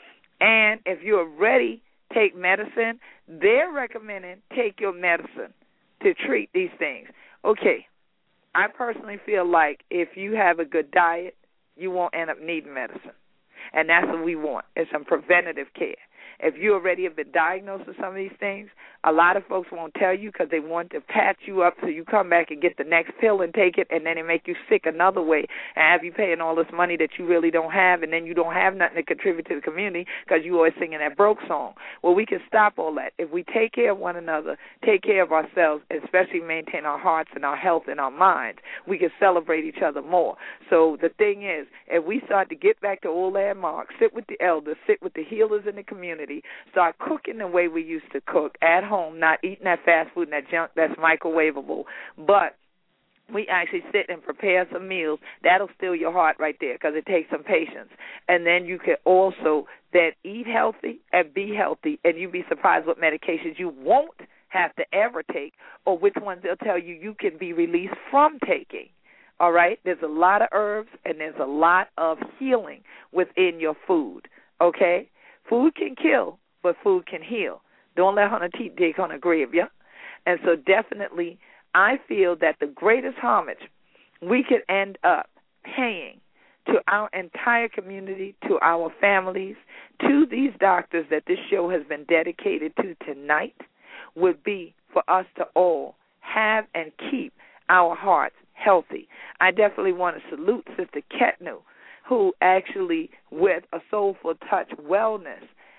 And if you already take medicine, they're recommending take your medicine to treat these things. Okay. I personally feel like if you have a good diet, you won't end up needing medicine. And that's what we want, is some preventative care. If you already have been diagnosed with some of these things, a lot of folks won't tell you because they want to patch you up so you come back and get the next pill and take it, and then it make you sick another way and have you paying all this money that you really don't have, and then you don't have nothing to contribute to the community because you always singing that broke song. Well, we can stop all that. If we take care of one another, take care of ourselves, especially maintain our hearts and our health and our minds, we can celebrate each other more. So the thing is, if we start to get back to old landmarks, sit with the elders, sit with the healers in the community, start cooking the way we used to cook at home, not eating that fast food and that junk that's microwavable, but we actually sit and prepare some meals. That'll still your heart right there because it takes some patience. And then you can also then eat healthy and be healthy, and you'd be surprised what medications you won't have to ever take or which ones they'll tell you you can be released from taking. All right? There's a lot of herbs and there's a lot of healing within your food, okay? Food can kill, but food can heal. Don't let Hunter teeth dig on a grave, yeah? And so definitely I feel that the greatest homage we could end up paying to our entire community, to our families, to these doctors that this show has been dedicated to tonight would be for us to all have and keep our hearts healthy. I definitely want to salute Sister Ketnu, who actually, with a Soulful Touch Wellness,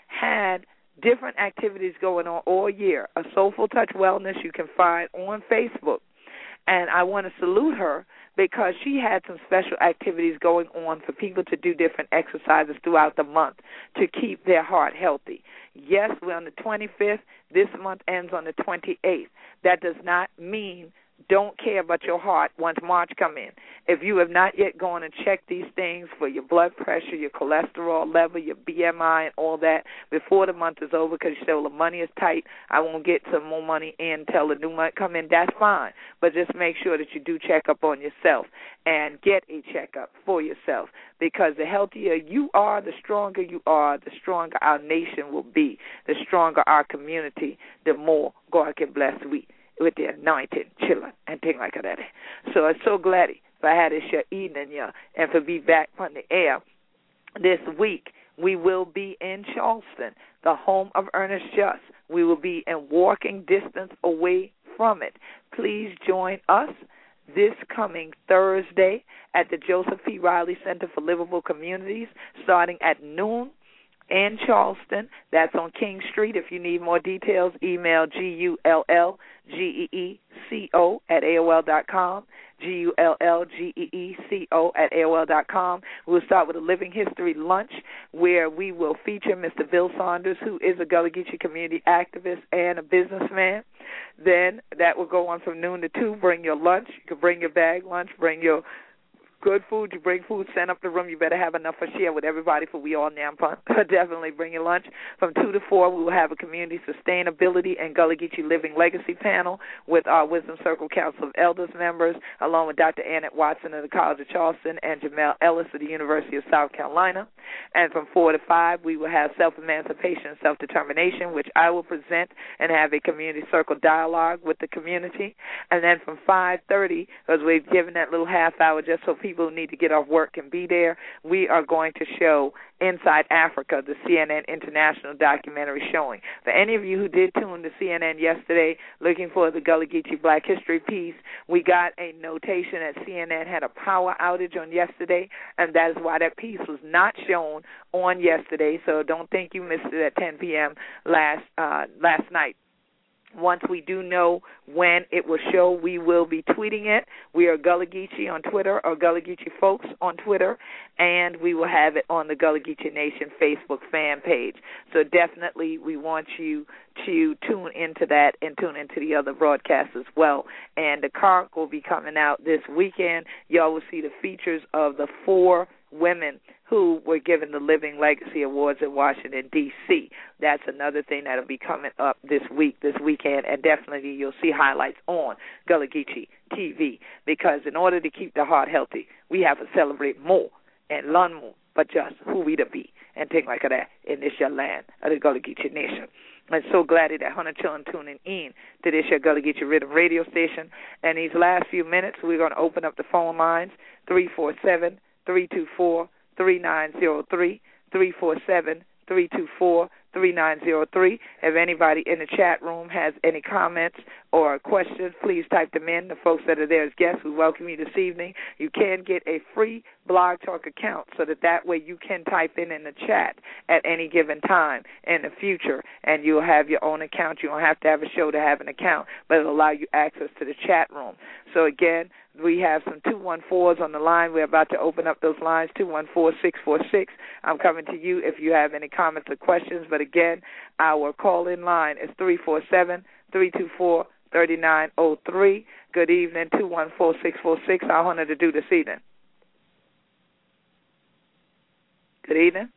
had different activities going on all year. A Soulful Touch Wellness you can find on Facebook. And I want to salute her because she had some special activities going on for people to do different exercises throughout the month to keep their heart healthy. Yes, we're on the twenty-fifth. This month ends on the twenty-eighth. That does not mean don't care about your heart once March come in. If you have not yet gone and checked these things for your blood pressure, your cholesterol level, your B M I, and all that before the month is over because you say, well, the money is tight, I won't get some more money in until the new month come in, that's fine. But just make sure that you do check up on yourself and get a checkup for yourself because the healthier you are, the stronger you are, the stronger our nation will be, the stronger our community, the more God can bless we. With the anointing, children, and things like that. So I'm so glad for I had this your evening, yeah, and for be back on the air this week. We will be in Charleston, the home of Ernest Just. We will be in walking distance away from it. Please join us this coming Thursday at the Joseph P. Riley Center for Livable Communities, starting at noon. In Charleston, that's on King Street. If you need more details, email G U L L G E E C O at A O L dot com, G U L L G E E C O at A O L dot com. We'll start with a Living History Lunch where we will feature Mister Bill Saunders, who is a Gullah Geechee community activist and a businessman. Then that will go on from noon to two. Bring your lunch. You can bring your bag lunch, bring your good food, you bring food, send up the room. You better have enough for share with everybody for we all Nampun. Definitely bring your lunch. From two to four, we will have a community sustainability and Gullah Geechee living legacy panel with our Wisdom Circle Council of Elders members, along with Doctor Annette Watson of the College of Charleston and Jamel Ellis of the University of South Carolina. And from four to five, we will have self-emancipation and self-determination, which I will present and have a community circle dialogue with the community. And then from five thirty, because we've given that little half hour just so people who need to get off work can be there, we are going to show Inside Africa, the C N N International documentary showing. For any of you who did tune to C N N yesterday looking for the Gullah Geechee Black History piece, we got a notation that C N N had a power outage on yesterday, and that is why that piece was not shown on yesterday, so don't think you missed it at ten p.m. last uh, last night. Once we do know when it will show, we will be tweeting it. We are Gullah Geechee on Twitter, or Gullah Geechee Folks on Twitter, and we will have it on the Gullah Geechee Nation Facebook fan page. So definitely we want you to tune into that and tune into the other broadcasts as well. And the card will be coming out this weekend. Y'all will see the features of the four women who were given the Living Legacy Awards in Washington, D C That's another thing that will be coming up this week, this weekend, and definitely you'll see highlights on Gullah Geechee T V, because in order to keep the heart healthy, we have to celebrate more and learn more, but just who we to be and things like that in this your land of the Gullah Geechee Nation. I'm so glad that Hunter Chillin tuning in to this your Gullah Geechee Rhythm radio station. And these last few minutes, we're going to open up the phone lines, three four seven, three two four, three nine zero three, three four seven, three two four, three nine zero three. If anybody in the chat room has any comments or questions, please type them in. The folks that are there as guests, we welcome you this evening. You can get a free Blog Talk account so that that way you can type in in the chat at any given time in the future, and you'll have your own account. You don't have to have a show to have an account, but it'll allow you access to the chat room. So, again, we have some two one fours on the line. We're about to open up those lines, two one four, six four six. I'm coming to you if you have any comments or questions. But, again, our call-in line is three four seven, three two four, three nine zero three. Good evening, two one four, six four six. I wanted to do this evening. Good evening.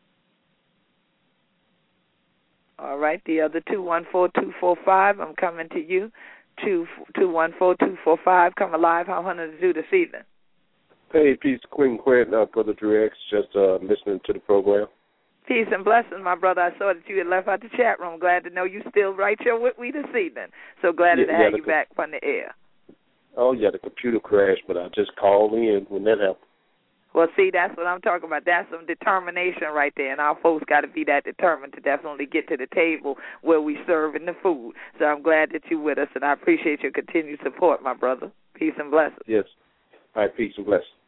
All right, the other two one four, two four five. I'm coming to you. two one four, two four five. Come alive. How wanted to do this evening. Hey, peace, Queen Quint, uh, Brother Drew X, just uh, listening to the program. Peace and blessings, my brother. I saw that you had left out the chat room. Glad to know you still right here with me this evening. So glad yeah, to yeah, have you com- back on the air. Oh, yeah, the computer crashed, but I just called in when that happened. Well, see, that's what I'm talking about. That's some determination right there, and our folks got to be that determined to definitely get to the table where we serving the food. So I'm glad that you're with us, and I appreciate your continued support, my brother. Peace and blessings. Yes. All right, peace and blessings.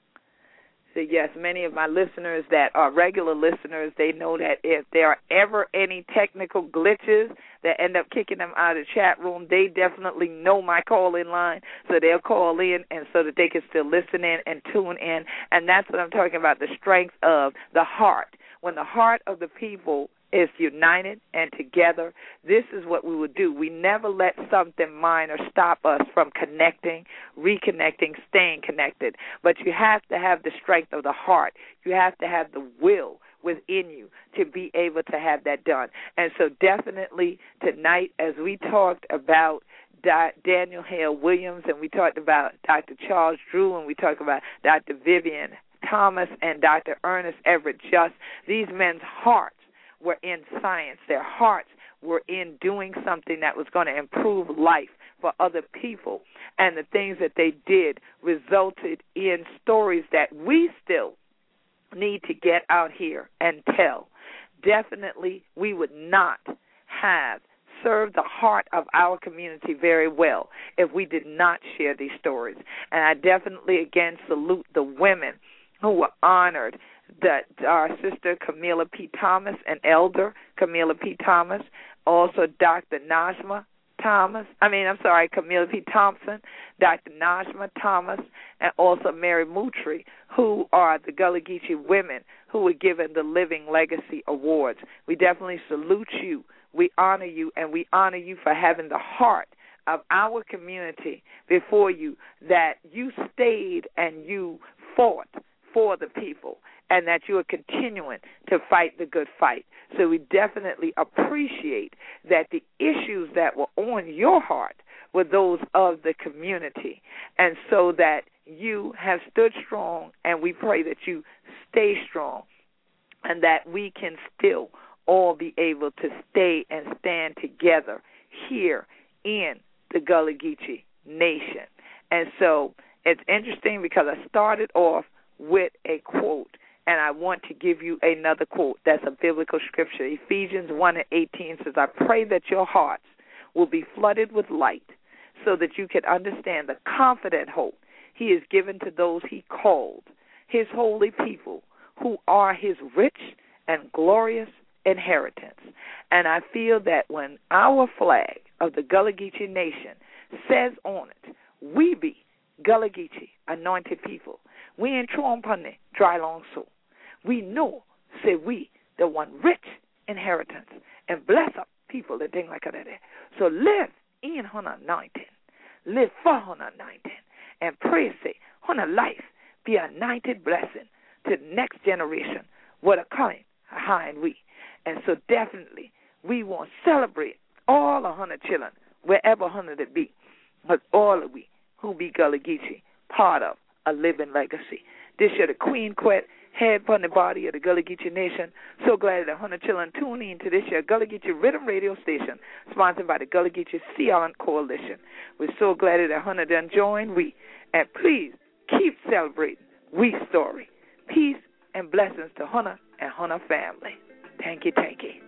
So, yes, many of my listeners that are regular listeners, they know that if there are ever any technical glitches that end up kicking them out of the chat room, they definitely know my call-in line, so they'll call in and so that they can still listen in and tune in. And that's what I'm talking about, the strength of the heart. When the heart of the people is united and together, this is what we will do. We never let something minor stop us from connecting, reconnecting, staying connected. But you have to have the strength of the heart. You have to have the will within you to be able to have that done. And so definitely tonight, as we talked about Daniel Hale Williams, and we talked about Doctor Charles Drew, and we talked about Doctor Vivian Thomas and Doctor Ernest Everett Just, these men's hearts were in science. Their hearts were in doing something that was going to improve life for other people. And the things that they did resulted in stories that we still need to get out here and tell. Definitely, we would not have served the heart of our community very well if we did not share these stories. And I definitely, again, salute the women who were honored, that our sister Camilla P. Thomas, an elder, Camilla P. Thomas, also Doctor Najma Thomas, I mean, I'm sorry, Camilla P. Thompson, Doctor Najma Thomas, and also Mary Moutry, who are the Gullah Geechee women who were given the Living Legacy Awards. We definitely salute you, we honor you, and we honor you for having the heart of our community before you, that you stayed and you fought for the people, and that you are continuing to fight the good fight. So we definitely appreciate that the issues that were on your heart were those of the community, and so that you have stood strong, and we pray that you stay strong, and that we can still all be able to stay and stand together here in the Gullah Geechee Nation. And so it's interesting because I started off with a quote, and I want to give you another quote that's a biblical scripture. Ephesians one and eighteen says, I pray that your hearts will be flooded with light so that you can understand the confident hope he has given to those he called, his holy people, who are his rich and glorious inheritance. And I feel that when our flag of the Gullah Geechee Nation says on it, we be Gullah Geechee, anointed people, we in Trompane, dry long soul. We know, say we, the one rich inheritance, and bless up people and things like that. So live in her anointing, live her anointing, and pray, say, her life be anointed blessing to the next generation, what are coming behind we. And so definitely we want to celebrate all a hundred children, wherever hundred it be, but all of we who be Gullah Geechee, part of a living legacy. This year the Queen Quet, head upon the body of the Gullah Geechee Nation. So glad that one hundred children tune in to this year Gullah Geechee Rhythm Radio Station, sponsored by the Gullah Geechee Sea Island Coalition. We're so glad that one hundred done join we. And please keep celebrating we story. Peace and blessings to Hunter and Hunter family. Thank you, thank you.